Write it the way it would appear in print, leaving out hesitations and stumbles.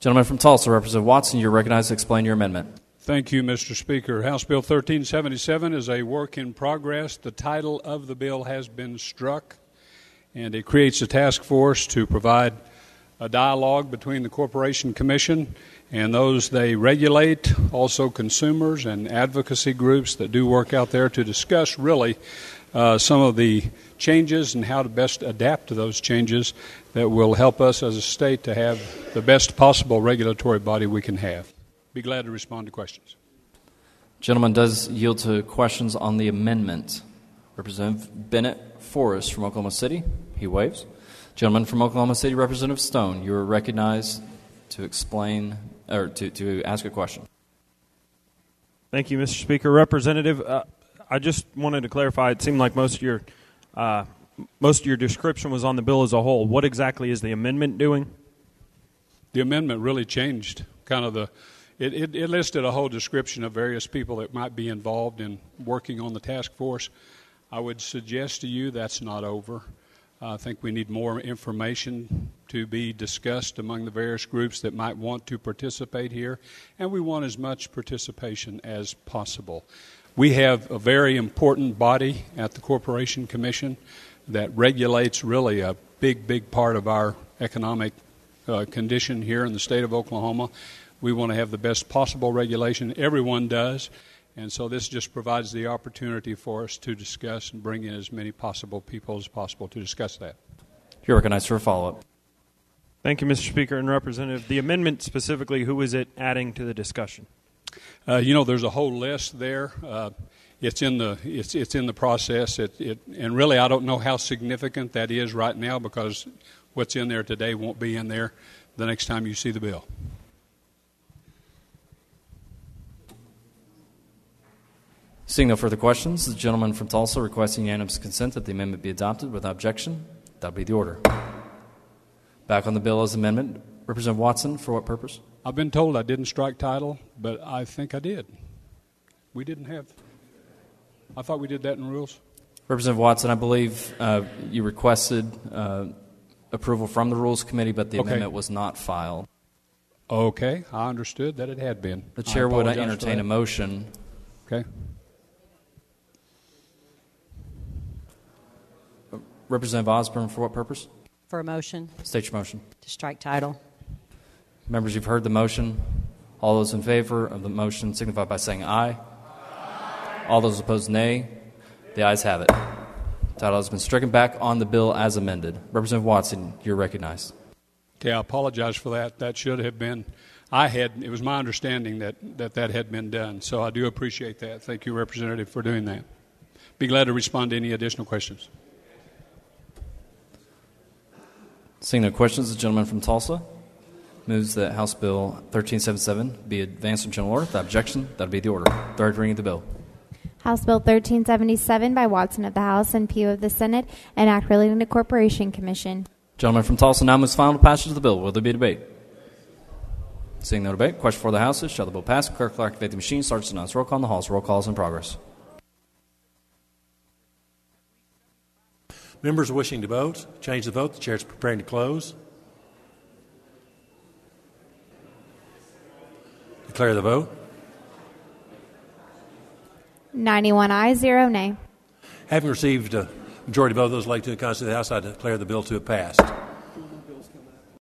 Gentleman from Tulsa, Representative Watson, you're recognized to explain your amendment. Thank you, Mr. Speaker. House Bill 1377 is a work in progress. The title of the bill has been struck, and it creates a task force to provide a dialogue between the Corporation Commission and those they regulate, also consumers and advocacy groups that do work out there, to discuss really some of the changes and how to best adapt to those changes that will help us as a state to have the best possible regulatory body we can have. Be glad to respond to questions. Gentleman does yield to questions on the amendment. Representative Bennett Forrest from Oklahoma City, he waives. Gentleman from Oklahoma City, Representative Stone, you are recognized to explain or to ask a question. Thank you, Mr. Speaker. Representative, I just wanted to clarify. It seemed like most of your description was on the bill as a whole. What exactly is the amendment doing? The amendment really changed kind of it listed a whole description of various people that might be involved in working on the task force. I would suggest to you that's not over. I think we need more information to be discussed among the various groups that might want to participate here, and we want as much participation as possible. We have a very important body at the Corporation Commission that regulates really a big part of our economic condition here in the state of Oklahoma. We want to have the best possible regulation. Everyone does. And so this just provides the opportunity for us to discuss and bring in as many possible people as possible to discuss that. You're recognized for a follow-up. Thank you, Mr. Speaker and Representative. The amendment specifically, who is it adding to the discussion? There's a whole list there. It's in the process. And really, I don't know how significant that is right now, because what's in there today won't be in there the next time you see the bill. Seeing no further questions, the gentleman from Tulsa requesting unanimous consent that the amendment be adopted without objection. That will be the order. Back on the bill as amendment. Representative Watson, for what purpose? I've been told I didn't strike title, but I think I did. We didn't have. I thought we did that in rules. Representative Watson, I believe you requested approval from the Rules Committee, but the amendment was not filed. Okay, I understood that it had been. The chair would entertain a motion. Okay. Representative Osborne, for what purpose? For a motion. State your motion. To strike title. Members, you've heard the motion. All those in favor of the motion signify by saying aye. Aye. All those opposed, nay. The ayes have it. Title has been stricken back on the bill as amended. Representative Watson, you're recognized. Okay, I apologize for that. That should have been. It was my understanding that had been done, so I do appreciate that. Thank you, Representative, for doing that. Be glad to respond to any additional questions. Seeing no questions, the gentleman from Tulsa moves that House Bill 1377 be advanced from general order. Without objection, that will be the order. Third reading of the bill. House Bill 1377 by Watson of the House and Pugh of the Senate, an act relating to Corporation Commission. Gentleman from Tulsa now moves final passage of the bill. Will there be a debate? Seeing no debate, question for the House is, shall the bill pass? Clerk will activate the machine. Starts to announce roll call in the Halls. Roll call is in progress. Members wishing to vote, change the vote. The chair is preparing to close. Declare the vote. 91 ayes, 0 nay. Having received a majority vote of those elected to the Constitution of the House, I declare the bill to have passed.